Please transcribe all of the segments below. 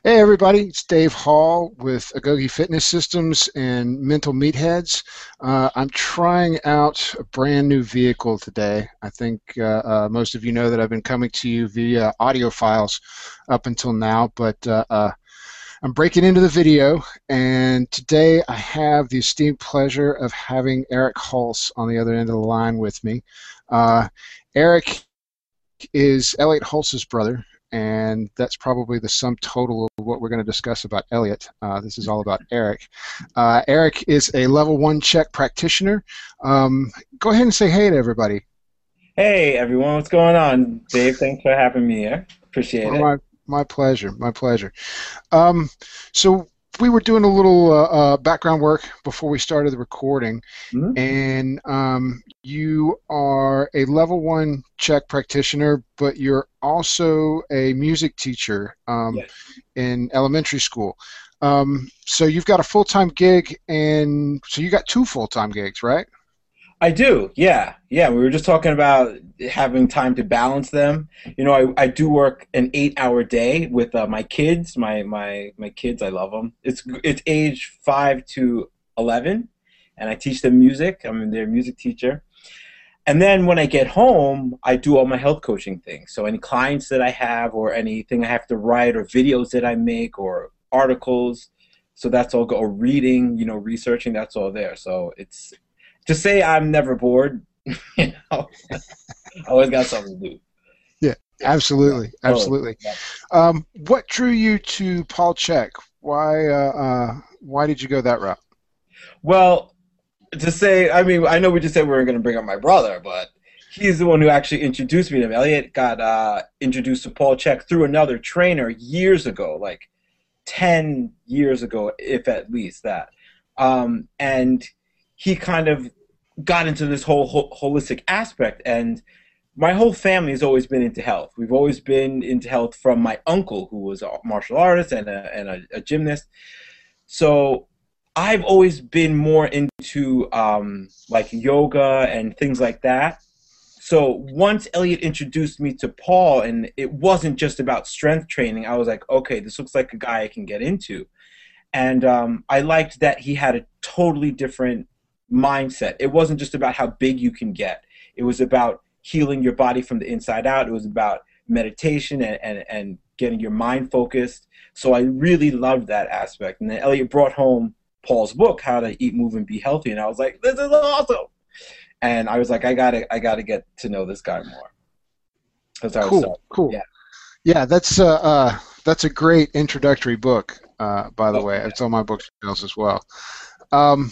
Hey everybody, it's Dave Hall with Agogi Fitness Systems and Mental Meatheads. I'm trying out a brand new vehicle today. I think most of you know that I've been coming to you via audio files up until now, but I'm breaking into the video, and today I have the esteemed pleasure of having Eric Hulse on the other end of the line with me. Eric is Elliot Hulse's brother, and that's probably the sum total of what we're going to discuss about Elliot. This is all about Eric. Eric is a level 1 CHEK practitioner. Go ahead and say hey to everybody. Hey everyone, what's going on? Dave, thanks for having me here. Appreciate Well, it. my pleasure, my pleasure. Um, so we were doing a little background work before we started the recording, Hmm. and you are a level 1 CHEK practitioner, but you're also a music teacher Yes. in elementary school. So you've got a full-time gig, and so you got two full-time gigs, right? I do, yeah. Yeah, we were just talking about having time to balance them. I do work an 8-hour day with my kids. My kids, I love them. It's age 5 to 11, and I teach them music. I'm their music teacher. And then when I get home, I do all my health coaching things. So any clients that I have or anything I have to write or videos that I make or articles, so that's all go or reading, researching, that's all there. So it's to say I'm never bored, I always got something to do. Yeah, Yeah, absolutely, totally. absolutely. Yeah. What drew you to Paul Chek? Why did you go that route? Well, to say, I mean, I know we just said we were going to bring up my brother, but he's the one who actually introduced me to him. Elliot got introduced to Paul Chek through another trainer years ago, like 10 years ago, if at least that. And he kind of got into this whole holistic aspect. And my whole family has always been into health. We've always been into health from my uncle, who was a martial artist and a gymnast. So I've always been more into like yoga and things like that. So once Elliot introduced me to Paul, and it wasn't just about strength training, I was like, okay, this looks like a guy I can get into. And I liked that he had a totally different mindset. It wasn't just about how big you can get. It was about healing your body from the inside out. It was about meditation and getting your mind focused. So I really loved that aspect. And then Elliot brought home Paul's book, How to Eat, Move, and Be Healthy. And I was like, this is awesome. And I was like, I gotta get to know this guy more. Because I was Cool, so, cool. yeah. Yeah, that's a great introductory book. By the Oh, way, yeah. it's on my bookshelves as well. Um,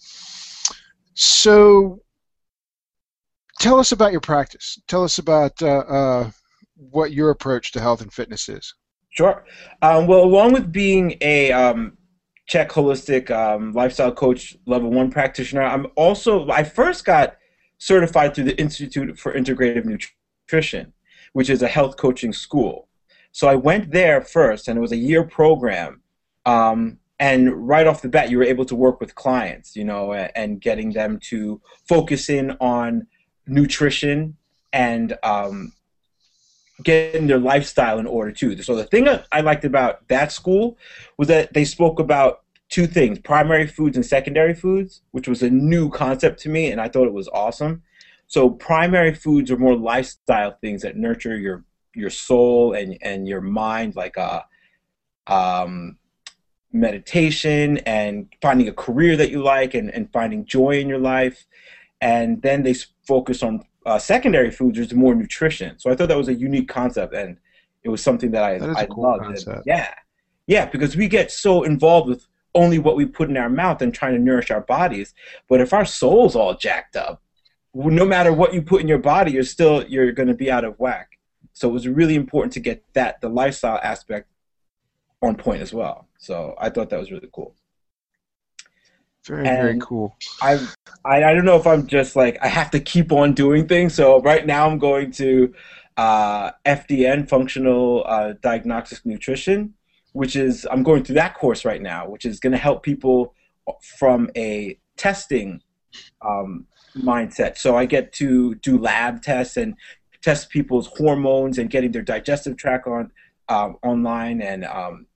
so tell us about your practice. Tell us about what your approach to health and fitness is. Sure. Well, along with being a Czech holistic lifestyle coach level 1 practitioner, I first got certified through the Institute for Integrative Nutrition, which is a health coaching school. So I went there first, and it was a year program. And right off the bat, you were able to work with clients, and getting them to focus in on nutrition and getting their lifestyle in order too. So the thing that I liked about that school was that they spoke about two things: primary foods and secondary foods, which was a new concept to me, and I thought it was awesome. So primary foods are more lifestyle things that nurture your soul and your mind, like um, meditation and finding a career that you like and finding joy in your life. And then they focus on secondary foods, which is more nutrition. So I thought that was a unique concept, and it was something that That is a I cool loved. And concept. yeah, yeah, because we get so involved with only what we put in our mouth and trying to nourish our bodies. But if our soul's all jacked up, no matter what you put in your body, you're going to be out of whack. So it was really important to get the lifestyle aspect on point as well. So I thought that was really cool. Very, very And cool. I, I don't know if I'm just like I have to keep on doing things. So right now I'm going to FDN, Functional Diagnostic Nutrition, which is I'm going through that course right now, which is going to help people from a testing um, mindset. So I get to do lab tests and test people's hormones and getting their digestive tract on online and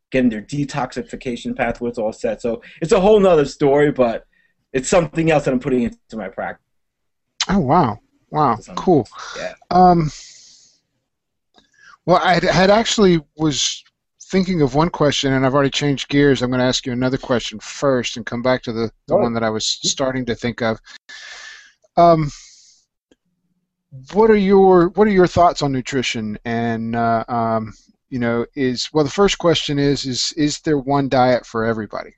getting their detoxification pathways all set. So it's a whole nother story, but it's something else that I'm putting into my practice. Oh, wow. Wow. Cool. Yeah. Well, I had actually was thinking of one question, and I've already changed gears. I'm going to ask you another question first and come back to the one that I was starting to think of. What are your thoughts on nutrition? And you know, the first question is there one diet for everybody?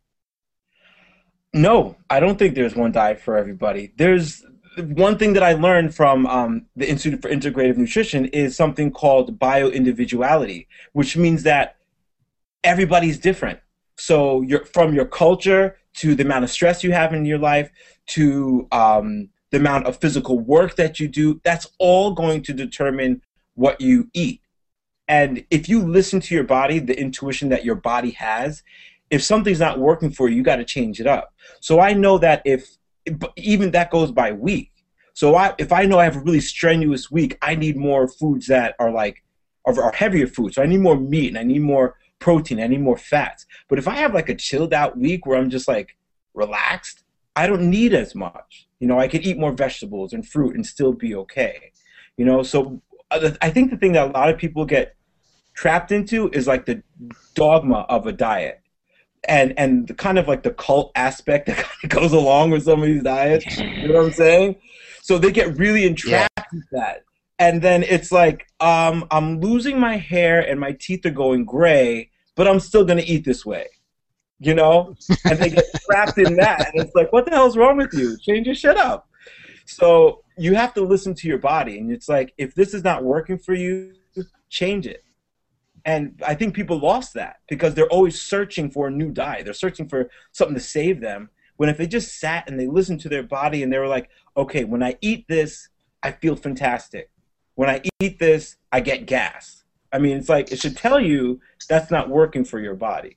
No, I don't think there's one diet for everybody. There's one thing that I learned from the Institute for Integrative Nutrition is something called bioindividuality, which means that everybody's different. So from your culture to the amount of stress you have in your life to the amount of physical work that you do, that's all going to determine what you eat. And if you listen to your body, the intuition that your body has, if something's not working for you, you got to change it up. So I know that even that goes by week. So if I know I have a really strenuous week, I need more foods that are heavier foods. So I need more meat and I need more protein, I need more fats. But if I have like a chilled out week where I'm just like relaxed, I don't need as much. You know, I could eat more vegetables and fruit and still be okay. You know, so I think the thing that a lot of people get trapped into is like the dogma of a diet. And the kind of like the cult aspect that kind of goes along with some of these diets. You know what I'm saying? So they get really entrapped with that. And then it's like, I'm losing my hair and my teeth are going gray, but I'm still going to eat this way. You know? And they get trapped in that. And it's like, what the hell's wrong with you? Change your shit up. So you have to listen to your body. And it's like, if this is not working for you, change it. And I think people lost that because they're always searching for a new diet. They're searching for something to save them. When if they just sat and they listened to their body and they were like, okay, when I eat this, I feel fantastic. When I eat this, I get gas. I mean, it's like it should tell you that's not working for your body.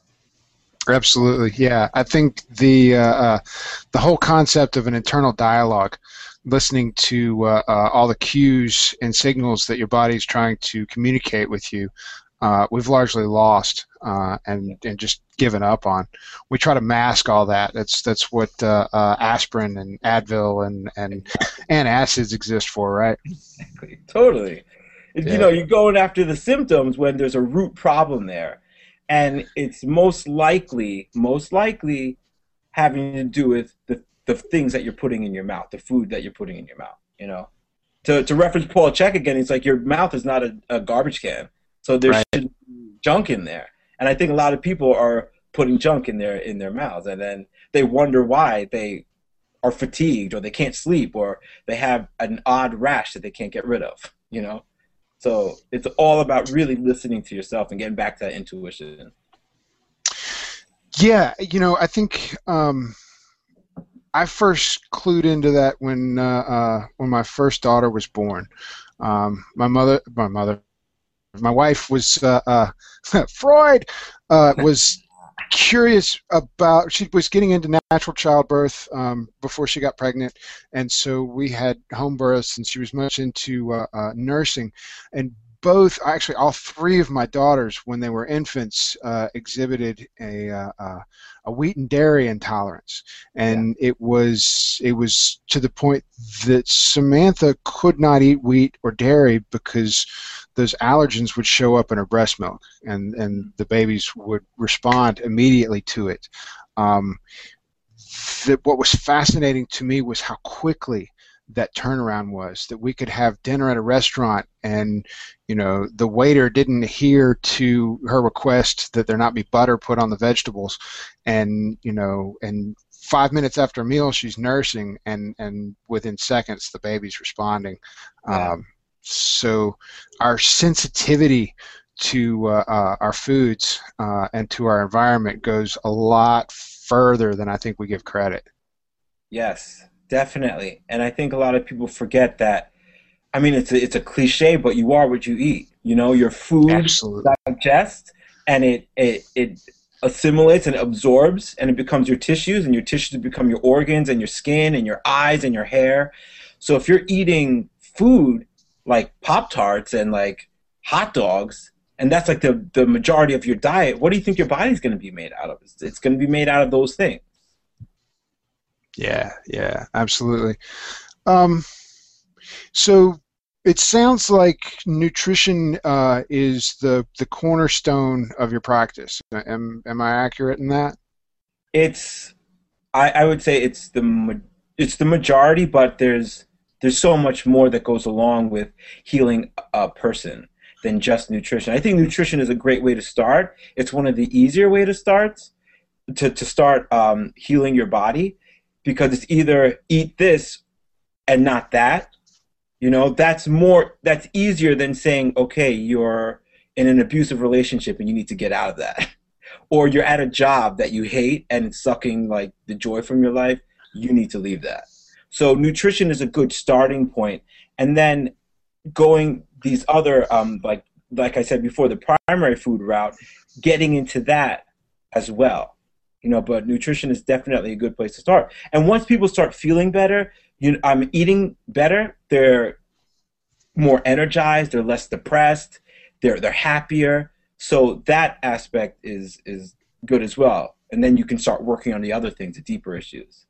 Absolutely, yeah. I think the whole concept of an internal dialogue, listening to all the cues and signals that your body is trying to communicate with you, we've largely lost and just given up on. We try to mask all that. That's what aspirin and Advil and antacids exist for, right? Exactly. Totally. Yeah. You know, you're going after the symptoms when there's a root problem there, and it's most likely having to do with the things that you're putting in your mouth, the food that you're putting in your mouth. You know, to reference Paul Chek again, it's like your mouth is not a garbage can, so there should be junk in there. And I think a lot of people are putting junk in their mouths, and then they wonder why they are fatigued or they can't sleep or they have an odd rash that they can't get rid of. You know, so it's all about really listening to yourself and getting back to that intuition. Yeah, you know, I think I first clued into that when my first daughter was born. My wife was Freud was curious about. She was getting into natural childbirth before she got pregnant, and so we had home births, and she was much into nursing. And actually all three of my daughters, when they were infants, exhibited a wheat and dairy intolerance, and it was to the point that Samantha could not eat wheat or dairy because those allergens would show up in her breast milk, and the babies would respond immediately to it. What was fascinating to me was how quickly that turnaround was, that we could have dinner at a restaurant and, you know, the waiter didn't adhere to her request that there not be butter put on the vegetables, and, you know, and 5 minutes after a meal she's nursing, and within seconds the baby's responding. Yeah. So our sensitivity to our foods and to our environment goes a lot further than I think we give credit. Yes, definitely. And I think a lot of people forget that. I mean, it's a cliche, but you are what you eat. You know, your food digests, and it assimilates and absorbs, and it becomes your tissues, and your tissues become your organs and your skin and your eyes and your hair. So if you're eating food like Pop-Tarts and like hot dogs, And that's like the majority of your diet. What do you think your body's going to be made out of? It's going to be made out of those things. Yeah, yeah, absolutely. Um, so it sounds like nutrition is the cornerstone of your practice. Am I accurate in that? It's I would say it's the majority, but there's so much more that goes along with healing a person than just nutrition. I think nutrition is a great way to start. It's one of the easier way to start healing your body, because it's either eat this and not that. That's easier than saying, okay, you're in an abusive relationship and you need to get out of that. Or you're at a job that you hate and it's sucking like the joy from your life, you need to leave that. So nutrition is a good starting point, and then going these other like I said before, the primary food route, getting into that as well. But nutrition is definitely a good place to start. And once people start feeling better, I'm eating better, they're more energized, they're less depressed, they're happier. So that aspect is good as well. And then you can start working on the other things, the deeper issues.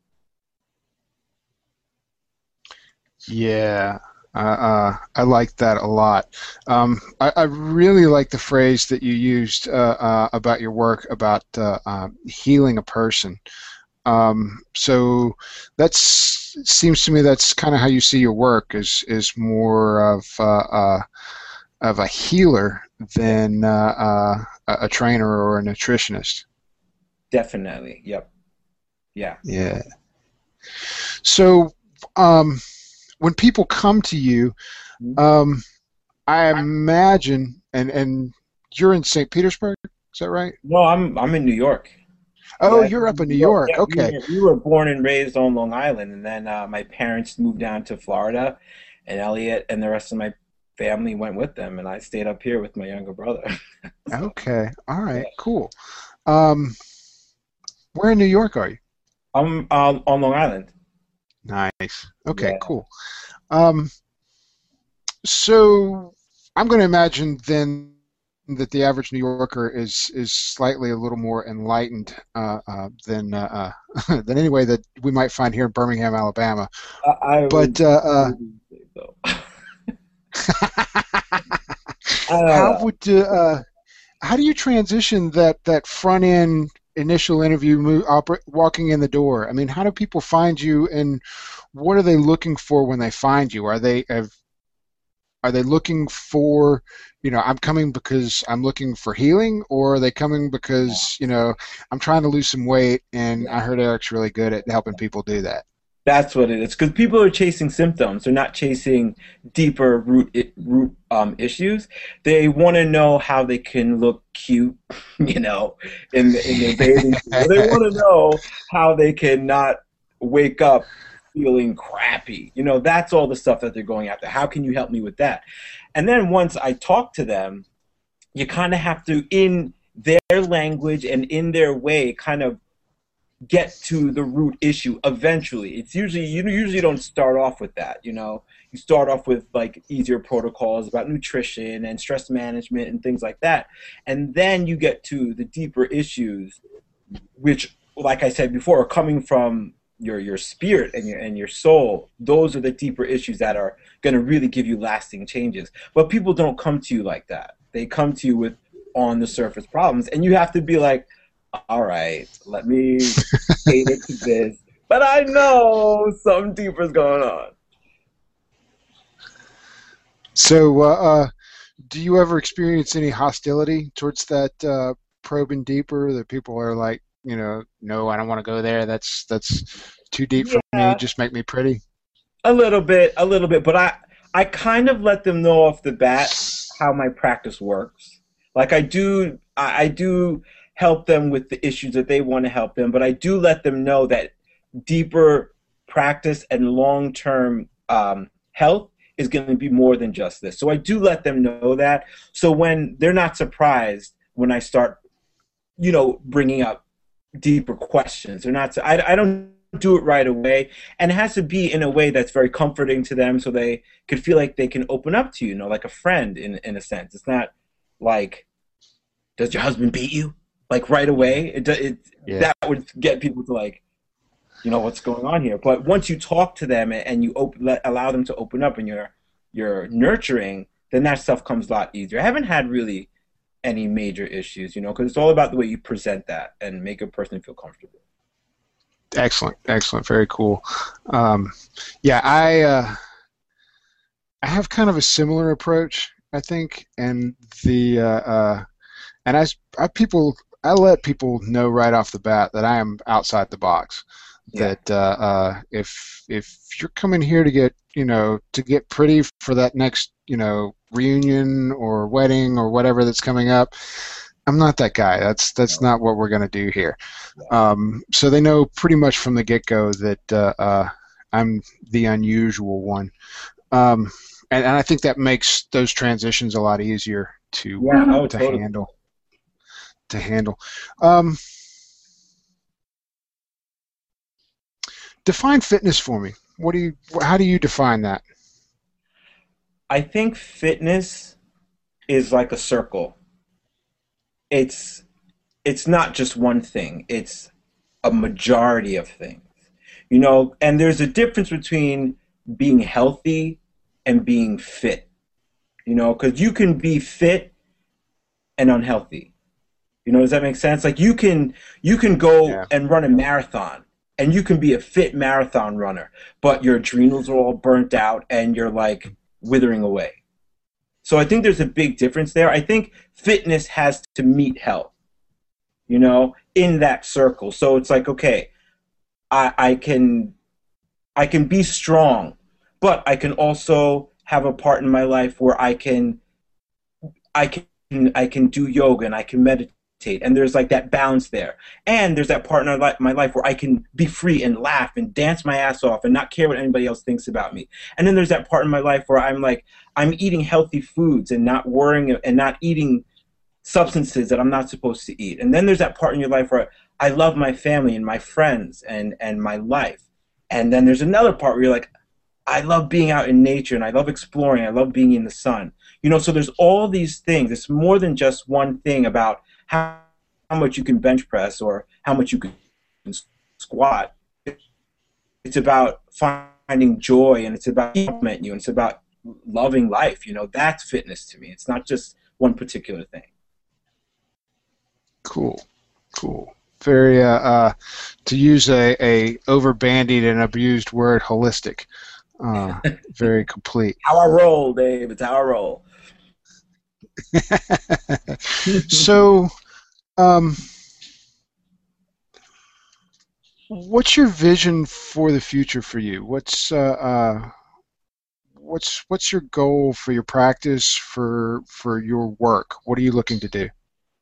Yeah, I like that a lot. I really like the phrase that you used about your work about healing a person. So that's seems to me that's kind of how you see your work is more of a healer than a trainer or a nutritionist. Definitely. Yep. Yeah. Yeah. So when people come to you, Mhm. um, I imagine, and you're in St. Petersburg, is that right? No, I'm in New York. Oh, Yeah, you're up in New New York. York. Yeah, Okay. we were born and raised on Long Island, and then my parents moved down to Florida, and Elliot and the rest of my family went with them, and I stayed up here with my younger brother. Okay. All right. Yeah. Cool. Um, where in New York are you? I'm on Long Island. Nice. Okay. Yeah. Cool. Um, so I'm going to imagine then that the average New Yorker is slightly a little more enlightened than than any way that we might find here in Birmingham, Alabama. I But wouldn't say so. I don't how know. would how do you transition that front end initial interview walking in the door? I mean, how do people find you, and what are they looking for when they find you? Are they looking for, I'm coming because I'm looking for healing, or are they coming because, I'm trying to lose some weight and Yeah. I heard Eric's really good at helping people do that? That's what it is. Because people are chasing symptoms. They're not chasing deeper root issues. They want to know how they can look cute, in their bathing suit. Or they want to know how they can not wake up feeling crappy. That's all the stuff that they're going after. How can you help me with that? And then once I talk to them, you kind of have to, in their language and in their way, kind of get to the root issue eventually. It's usually you usually don't start off with that. You start off with like easier protocols about nutrition and stress management and things like that, and then you get to the deeper issues, which, like I said before, are coming from your spirit and your soul. Those are the deeper issues that are going to really give you lasting changes. But people don't come to you like that. They come to you with on the surface problems, and you have to be like, all right, let me cater to this. But I know something deeper is going on. So, do you ever experience any hostility towards that probing deeper? That people are like, no, I don't want to go there. That's too deep for me. Yeah, Just make me pretty. a little bit. But I kind of let them know off the bat how my practice works. Like I do help them with the issues that they want to help them, but I do let them know that deeper practice and long-term health is going to be more than just this. So I do let them know that. So when they're not surprised when I start, bringing up deeper questions, they're not. I don't do it right away, and it has to be in a way that's very comforting to them, so they could feel like they can open up to you, like a friend in a sense. It's not. like, does your husband beat you? Like right away, Yeah. that would get people to like, what's going on here. But once you talk to them and you allow them to open up and you're nurturing, then that stuff comes a lot easier. I haven't had really any major issues, because it's all about the way you present that and make a person feel comfortable. Excellent, excellent, very cool. Yeah, I have kind of a similar approach, I think, and and I let people know right off the bat that I am outside the box. Yeah. That if you're coming here to get to get pretty for that next reunion or wedding or whatever that's coming up, I'm not that guy. That's not what we're going to do here. So they know pretty much from the get-go that I'm the unusual one, and I think that makes those transitions a lot easier to Totally. handle. To handle. Define fitness for me. How do you define that? I think fitness is like a circle. It's it's not just one thing. It's a majority of things. And there's a difference between being healthy and being fit. Because you can be fit and unhealthy. Does that make sense? Like you can go Yeah. and run a marathon and you can be a fit marathon runner, but your adrenals are all burnt out and you're like withering away. So I think there's a big difference there. I think fitness has to meet health, in that circle. So it's like, okay, I can be strong, but I can also have a part in my life where I can I can do yoga and I can meditate, and there's like that balance there. And there's that part in my life where I can be free and laugh and dance my ass off and not care what anybody else thinks about me. And then there's that part in my life where I'm eating healthy foods and not worrying and not eating substances that I'm not supposed to eat. And then there's that part in your life where I love my family and my friends and my life. And then there's another part where you're like, I love being out in nature and I love exploring. I love being in the sun. So there's all these things. It's more than just one thing about how much you can bench press or how much you can squat. It's about finding joy and it's about compliment you and it's about loving life. That's fitness to me. It's not just one particular thing. Cool. Cool. Very to use a over bandied and abused word, holistic. Very complete. How I roll, Dave. It's how I roll. So, what's your vision for the future for you? What's your goal for your practice for your work? What are you looking to do?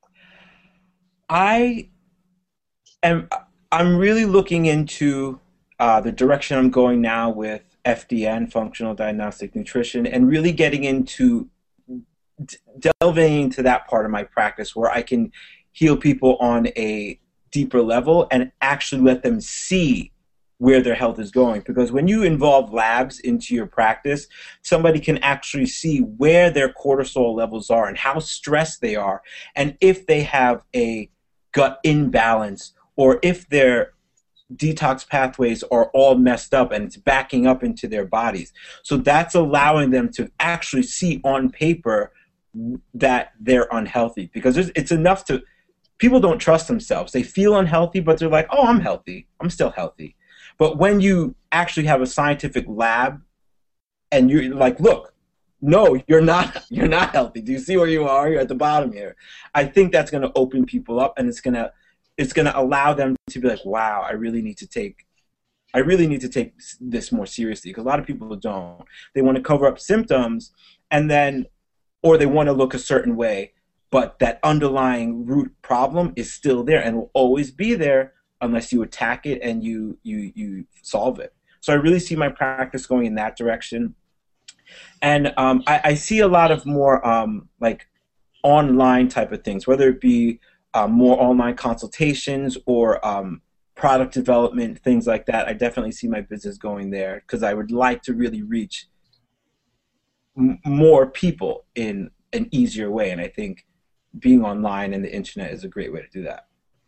I am. I'm really looking into the direction I'm going now with FDN, functional diagnostic nutrition, and really getting into delving into that part of my practice where I can heal people on a deeper level and actually let them see where their health is going. Because when you involve labs into your practice, somebody can actually see where their cortisol levels are and how stressed they are, and if they have a gut imbalance or if their detox pathways are all messed up and it's backing up into their bodies. So that's allowing them to actually see on paper that they're unhealthy, because it's enough to, people don't trust themselves. They feel unhealthy, but they're like, oh, I'm healthy. I'm still healthy. But when you actually have a scientific lab and you're like, look, no, you're not healthy. Do you see where you are? You're at the bottom here. I think that's going to open people up, and it's going to allow them to be like, wow, I really need to take this more seriously, because a lot of people don't. They want to cover up symptoms and then, or they want to look a certain way, but that underlying root problem is still there and will always be there unless you attack it and you solve it. So I really see my practice going in that direction. And I see a lot of more like online type of things, whether it be more online consultations or product development, things like that. I definitely see my business going there because I would like to really reach more people in an easier way. And I think being online and the internet is a great way to do that.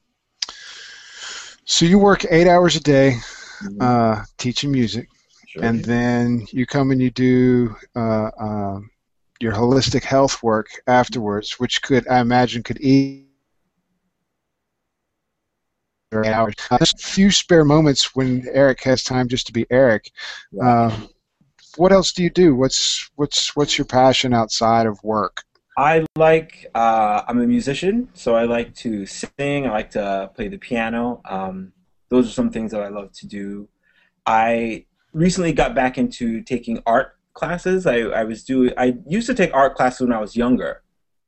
So you work 8 hours a day Mm-hmm. teaching music, Sure and do. then you come and you do your holistic health work afterwards, which could, I imagine, could eat 8 hours. There's a few spare moments when Eric has time just to be Eric. Right. Uh, what else do you do? What's your passion outside of work? I'm a musician, so I like to sing, I like to play the piano. Those are some things that I love to do. I recently got back into taking art classes. I used to take art classes when I was younger,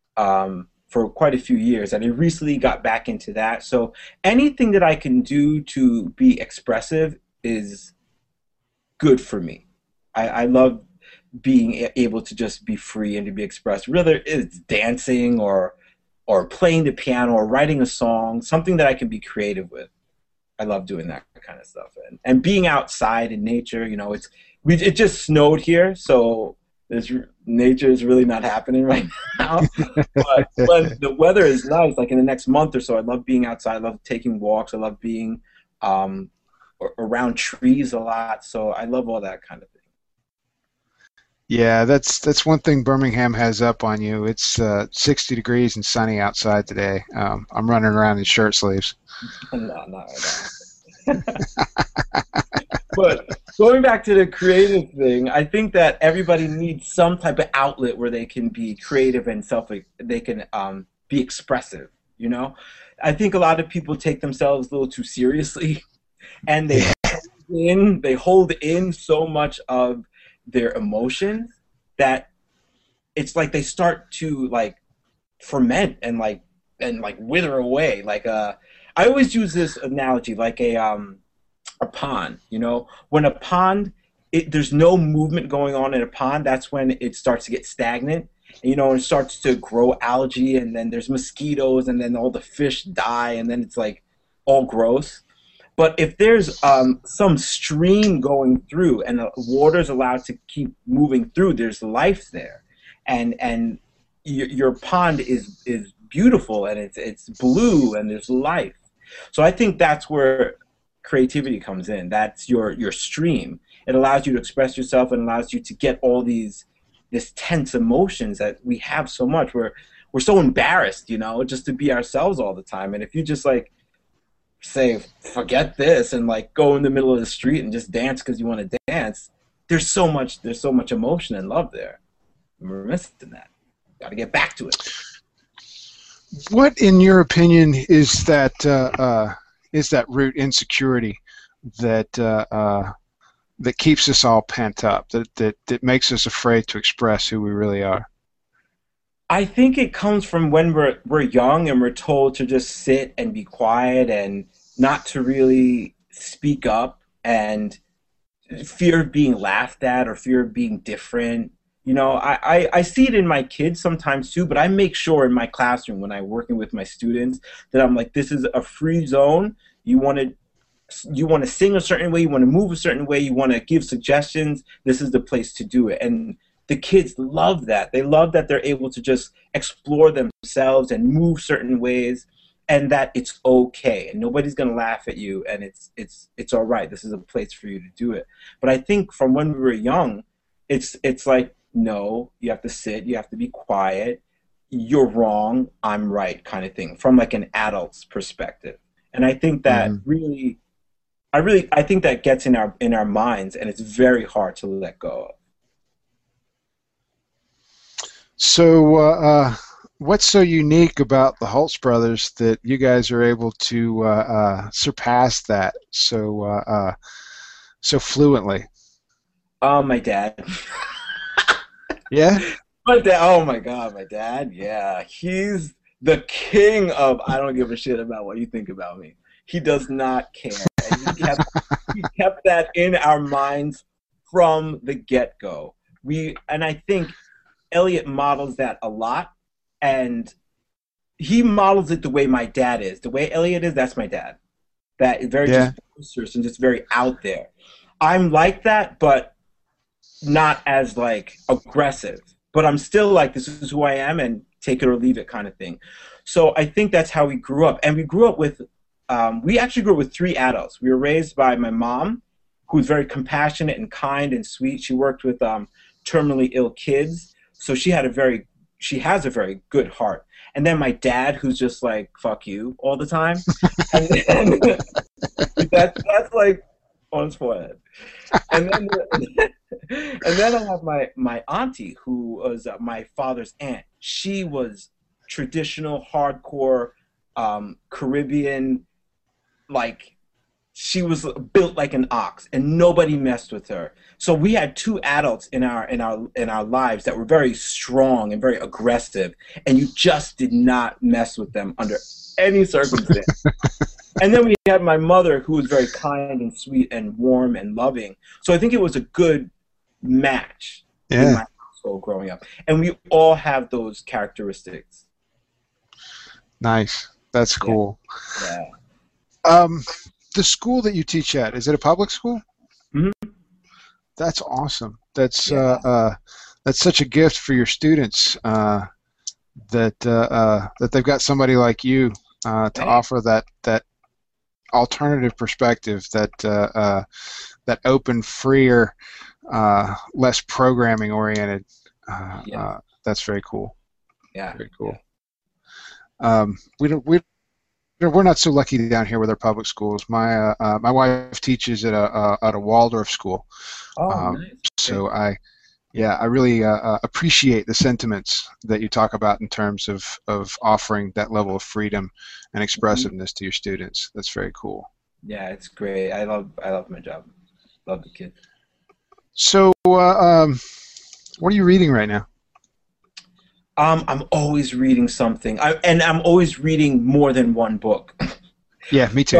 for quite a few years, and I recently got back into that. So anything that I can do to be expressive is good for me. I love being able to just be free and to be expressed, whether it's dancing or playing the piano or writing a song, something that I can be creative with. I love doing that kind of stuff, and being outside in nature. You know, it just snowed here, so there's nature is really not happening right now. But when the weather is nice, like in the next month or so, I love being outside. I love taking walks. I love being um, around trees a lot. So I love all that kind of thing. Yeah, that's one thing Birmingham has up on you. It's 60 degrees and sunny outside today. I'm running around in shirt sleeves. No, not right now. But going back to the creative thing, I think that everybody needs some type of outlet where they can be creative and they can be expressive. You know, I think a lot of people take themselves a little too seriously, and they hold in so much of their emotions that it's like they start to like ferment and like wither away. I always use this analogy like a pond. You know, when a pond, there's no movement going on in a pond. That's when it starts to get stagnant. You know, and it starts to grow algae, and then there's mosquitoes, and then all the fish die, and then it's like all gross. But if there's some stream going through and the water's allowed to keep moving through, there's life there, and your pond is beautiful and it's blue and there's life. So I think that's where creativity comes in. That's your stream. It allows you to express yourself and allows you to get all this tense emotions that we have so much. We're so embarrassed, you know, just to be ourselves all the time. And if you just like say forget this and like go in the middle of the street and just dance because you want to dance, there's so much emotion and love there. And we're missing that. Got to get back to it. What, in your opinion, is that root insecurity that that keeps us all pent up, that makes us afraid to express who we really are? I think it comes from when we're young and we're told to just sit and be quiet and not to really speak up, and fear of being laughed at or fear of being different. You know, I see it in my kids sometimes too, but I make sure in my classroom when I'm working with my students that I'm like, this is a free zone. You want to sing a certain way, you want to move a certain way, you want to give suggestions. This is the place to do it. And the kids love that. They love that they're able to just explore themselves and move certain ways, and that it's okay and nobody's going to laugh at you, and it's all right. This is a place for you to do it. But I think from when we were young, it's like, no, you have to sit, you have to be quiet, you're wrong, I'm right, kind of thing, from like an adult's perspective. And I think that Hmm. I think that gets in our minds, and it's very hard to let go of. So, what's so unique about the Holtz brothers that you guys are able to surpass that so fluently? My dad. Yeah. My dad, oh my God, my dad, yeah. He's the king of I don't give a shit about what you think about me. He does not care. And he kept that in our minds from the get-go. And I think Elliot models that a lot, and he models it the way my dad is. The way Elliot is, that's my dad. That is very Yeah. just boisterous and just very out there. I'm like that, but not as like aggressive. but I'm still like, this is who I am, and take it or leave it kind of thing. So I think that's how we grew up. And we grew up with, we actually grew up with three adults. We were raised by my mom, who's very compassionate and kind and sweet. She worked with terminally ill kids. So she has a very good heart. And then my dad, who's just like, fuck you all the time. And then, that's like on his forehead. And then, and then I have my auntie, who was my father's aunt. She was traditional, hardcore, Caribbean, like, she was built like an ox, and nobody messed with her. So we had two adults in our lives that were very strong and very aggressive, and you just did not mess with them under any circumstance. And then we had my mother, who was very kind and sweet and warm and loving. So I think it was a good match in my household growing up, and we all have those characteristics. Nice. That's cool. Yeah. The school that you teach at, is it a public school? Mm-hmm. That's awesome. That's such a gift for your students, that they've got somebody like you to offer that alternative perspective, that open, freer, less programming oriented. That's very cool. Yeah. Very cool. We're not so lucky down here with our public schools. My wife teaches at a Waldorf school. Oh, nice. So I really appreciate the sentiments that you talk about in terms of offering that level of freedom and expressiveness to your students. That's very cool. Yeah, it's great. I love my job. Love the kids. So, what are you reading right now? I'm always reading something, and I'm always reading more than one book. Yeah, me too.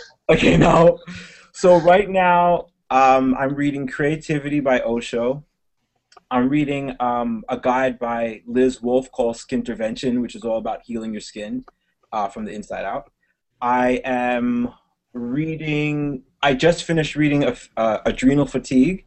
So right now, I'm reading Creativity by Osho. I'm reading a guide by Liz Wolfe called Skintervention, which is all about healing your skin from the inside out. I just finished reading Adrenal Fatigue.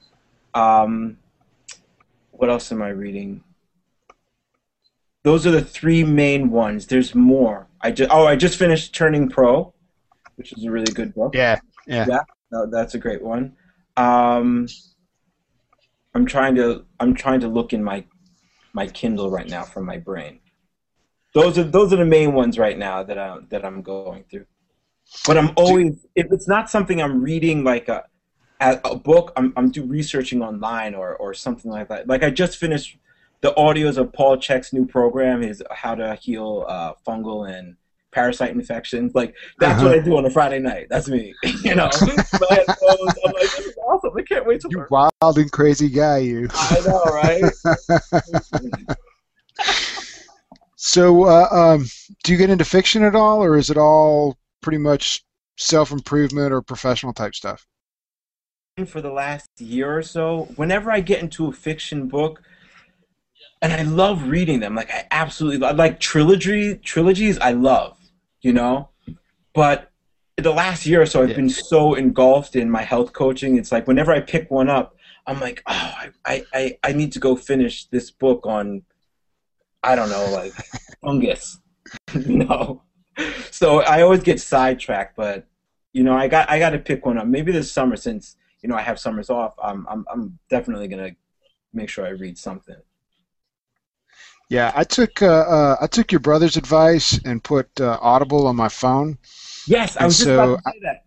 What else am I reading? Those are the three main ones. There's more. I just finished Turning Pro, which is a really good book. Yeah. No, that's a great one. I'm trying to look in my Kindle right now from my brain. Those are the main ones right now that I'm going through. But I'm always, if it's not something I'm reading like a book, I'm researching online or something like that. Like I just finished the audios of Paul Chek's new program, is how to heal fungal and parasite infections. Like, that's what I do on a Friday night. That's me, you know. I'm like, this is awesome. I can't wait to learn. You wild and crazy guy, you. I know, right? So, do you get into fiction at all, or is it all pretty much self-improvement or professional type stuff? For the last year or so, whenever I get into a fiction book, and I love reading them, like I absolutely love, like trilogies I love, you know, but the last year or so I've been so engulfed in my health coaching. It's like whenever I pick one up, I'm like, oh, I need to go finish this book on, I don't know, like fungus, you know. So I always get sidetracked, but you know, I got to pick one up. Maybe this summer, since you know I have summers off, I'm definitely gonna make sure I read something. Yeah, I took your brother's advice and put Audible on my phone. Yes, I was just about to say that.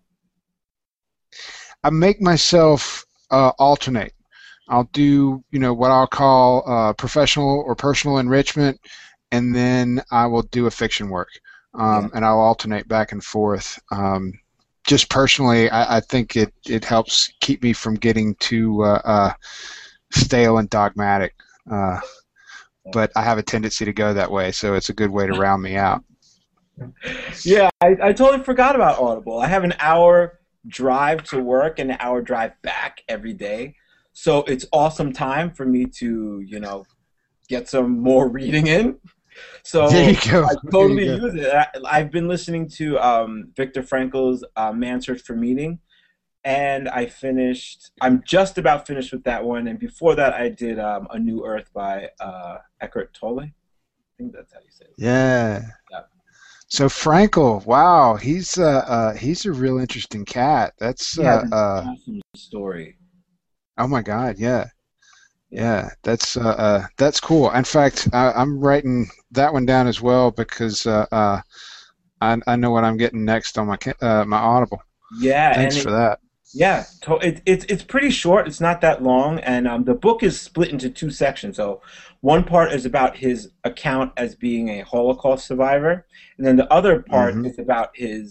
I make myself alternate. I'll do, you know, what I'll call professional or personal enrichment, and then I will do a fiction work, and I'll alternate back and forth. Just personally, I think it helps keep me from getting too stale and dogmatic. But I have a tendency to go that way, so it's a good way to round me out. Yeah, I totally forgot about Audible. I have an hour drive to work and an hour drive back every day. So it's awesome time for me to, you know, get some more reading in. So there you go. I totally use it. I've been listening to Viktor Frankl's Man's Search for Meaning. and I'm just about finished with that one. And before that, I did A New Earth by Eckhart Tolle. I think that's how you say it. Yeah. Yeah, So Frankel, wow, he's a real interesting cat. he has an awesome story. Oh my God, yeah. Yeah. Yeah, that's cool. In fact, I'm writing that one down as well because I know what I'm getting next on my Audible. Yeah, Thanks and for that. yeah, it's pretty short. It's not that long, and the book is split into two sections. So one part is about his account as being a Holocaust survivor, and then the other part Hmm. is about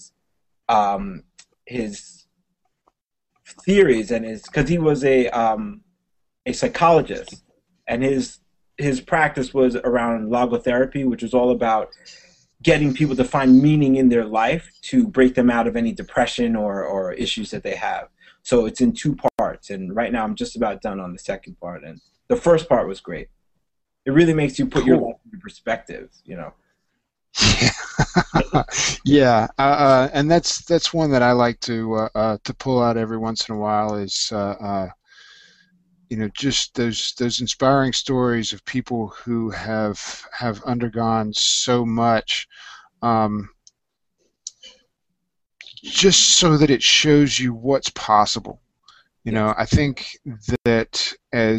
his theories and his because he was a psychologist, and his practice was around logotherapy, which was all about getting people to find meaning in their life to break them out of any depression or issues that they have. So it's in two parts, and right now I'm just about done on the second part, and the first part was great. It really makes you put your life Cool. into perspective, you know. Yeah, and that's one that I like to pull out every once in a while is just those inspiring stories of people who have undergone so much, um, just so that it shows you what's possible. Yes. I think that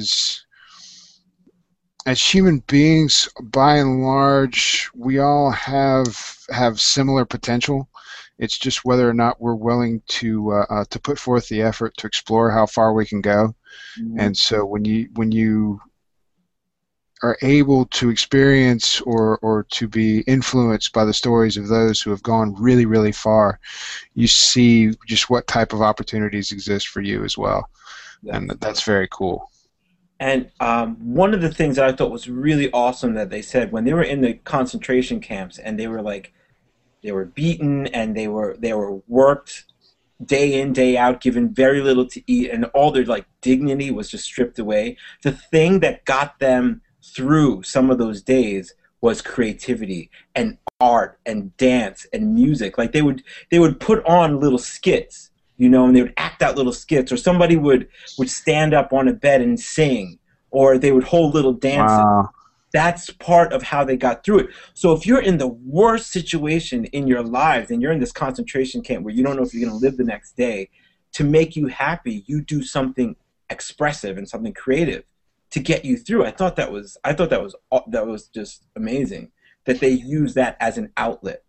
as human beings, by and large, we all have similar potential. It's just whether or not we're willing to put forth the effort to explore how far we can go. Mhm. And so when you are able to experience or to be influenced by the stories of those who have gone really, really far, you see just what type of opportunities exist for you as well. And Yes. that's very cool. And one of the things that I thought was really awesome that they said when they were in the concentration camps and they were beaten and they were worked day in day out, given very little to eat, and all their like dignity was just stripped away. The thing that got them through some of those days was creativity and art and dance and music. Like they would put on little skits, and they would act out little skits, or somebody would stand up on a bed and sing, or they would hold little dances. Wow. That's part of how they got through it. So if you're in the worst situation in your lives and you're in this concentration camp where you don't know if you're going to live the next day, to make you happy, you do something expressive and something creative to get you through. I thought that was just amazing that they use that as an outlet.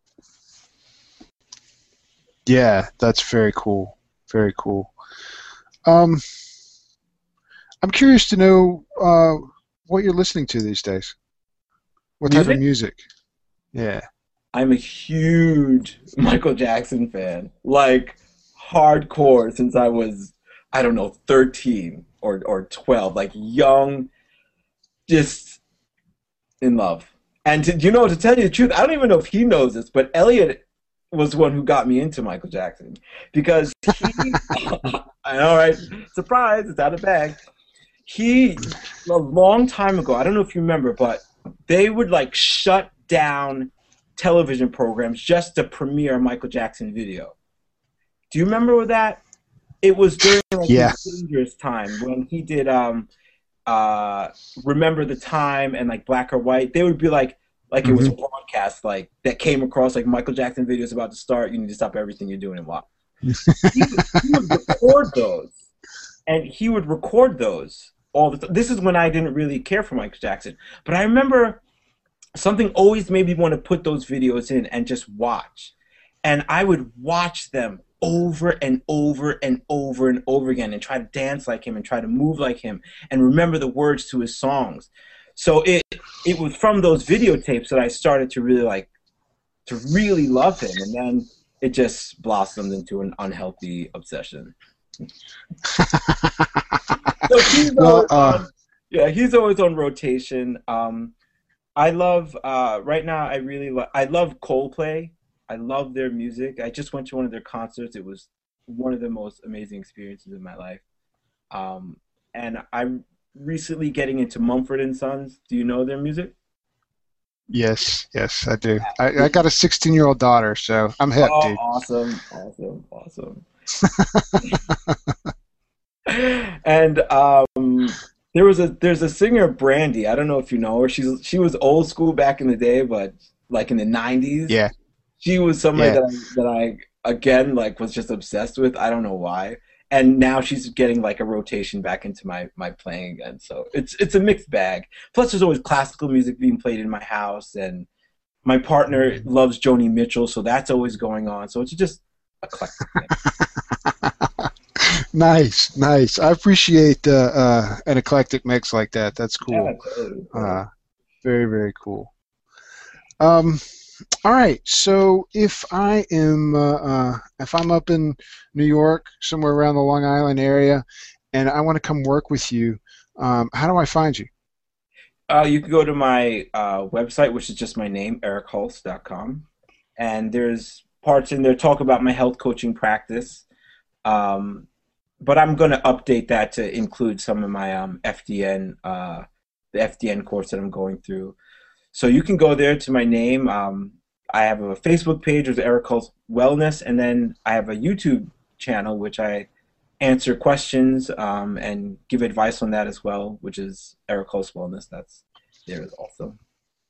Yeah, that's very cool. Very cool. Um, I'm curious to know what you're listening to these days. What type of Music? music? Yeah. I'm a huge Michael Jackson fan. Like hardcore since I was, I don't know, 13 or 12, like young, just in love. And to tell you the truth, I don't even know if he knows this, but Elliot was the one who got me into Michael Jackson because I know, right? Surprise, it's out of bag. He, a long time ago, I don't know if you remember, but they would like shut down television programs just to premiere a Michael Jackson video. Do you remember that? It was during like his Yeah. dangerous time when he did uh Remember the Time and like Black or White. They would be like it was a Hmm. broadcast like that came across like Michael Jackson videos about to start. You need to stop everything you're doing and watch. He would record those, and he would record those all the time. This is when I didn't really care for Michael Jackson, but I remember something always made me want to put those videos in and just watch. And I would watch them over and over and over and over again and try to dance like him and try to move like him and remember the words to his songs. So it was from those videotapes that I started to really love him, and then it just blossomed into an unhealthy obsession. So he's Well, always on, yeah, he's always on rotation. I love right now. I love Coldplay. I love their music. I just went to one of their concerts. It was one of the most amazing experiences in my life. And I'm recently getting into Mumford and Sons. Do you know their music? yes, yes, I do. I got a 16-year-old daughter, so I'm hip, Oh, dude. awesome, awesome, awesome. And there's a singer Brandy. I don't know if you know her. She was old school back in the day, but like in the '90s, Yeah, she was somebody yeah. that I again like was just obsessed with. I don't know why. And now she's getting like a rotation back into my playing again. So it's a mixed bag. Plus, there's always classical music being played in my house, and my partner loves Joni Mitchell, so that's always going on. So it's just eclectic. Nice, nice. I appreciate an eclectic mix like that. That's Yeah, cool. totally, totally. Uh, very, very cool. Um, all right. So if I'm up in New York, somewhere around the Long Island area, and I want to come work with you, how do I find you? You can go to my website, which is just my name, erichulst.com, and there's parts in there talk about my health coaching practice. Um, but I'm going to update that to include some of my the FDN course that I'm going through. So you can go there to my name. I have a Facebook page with Eric Hulse Wellness, and then I have a YouTube channel which I answer questions and give advice on that as well, which is Eric Hulse Wellness. That's there also.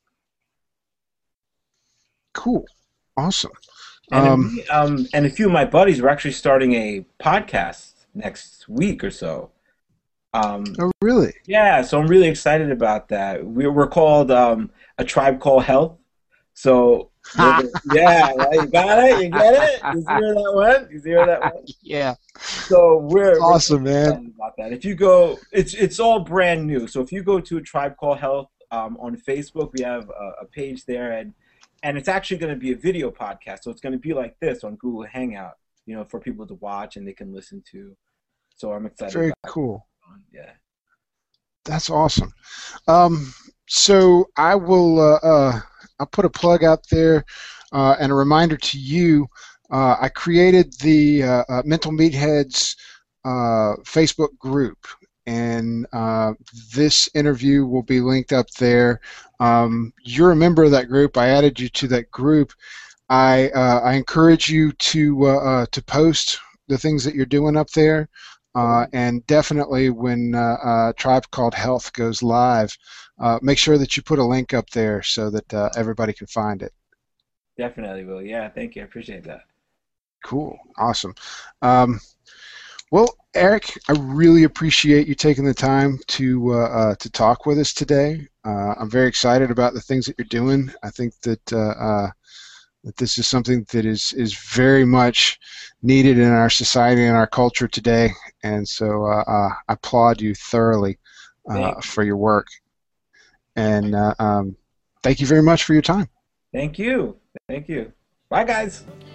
Cool. Awesome. Um, And a few of my buddies were actually starting a podcast next week or so. Um, oh, really? Yeah, so I'm really excited about that. We're called A Tribe Called Health. So yeah, right, you got it, you get it. You see where that went? You see where that went? Yeah. So we're Awesome, pretty man. excited about that. If you go, it's all brand new. So if you go to A Tribe Called Health on Facebook, we have a page there, and it's actually going to be a video podcast. So it's going to be like this on Google Hangout, for people to watch and they can listen to. So I'm excited Very about cool. it. Yeah. That's awesome. So I'll put a plug out there and a reminder to you. I created the Mental Meatheads Facebook group, and this interview will be linked up there. You're a member of that group. I added you to that group. I encourage you to post the things that you're doing up there. And definitely when Tribe Called Health goes live, make sure that you put a link up there so that everybody can find it. Definitely will. Yeah, thank you. I appreciate that. Cool. Awesome. Well, Eric, I really appreciate you taking the time to talk with us today. I'm very excited about the things that you're doing. I think that this is something that is very much needed in our society and our culture today, and so I applaud you thoroughly Thank you. for your work. And thank you very much for your time. Thank you. Thank you. Bye, guys.